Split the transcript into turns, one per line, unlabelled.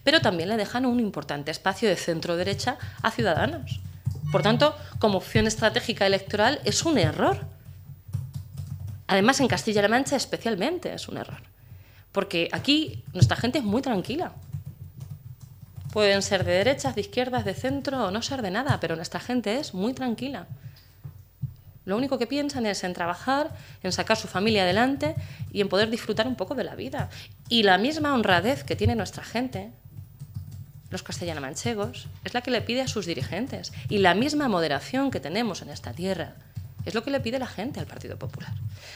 pero también le dejan un importante espacio de centro-derecha a Ciudadanos. Por tanto, como opción estratégica electoral es un error. Además, en Castilla-La Mancha especialmente es un error, porque aquí nuestra gente es muy tranquila. Pueden ser de derechas, de izquierdas, de centro o no ser de nada, pero nuestra gente es muy tranquila. Lo único que piensan es en trabajar, en sacar su familia adelante y en poder disfrutar un poco de la vida. Y la misma honradez que tiene nuestra gente, los castellano-manchegos, es la que le pide a sus dirigentes. Y la misma moderación que tenemos en esta tierra es lo que le pide la gente al Partido Popular.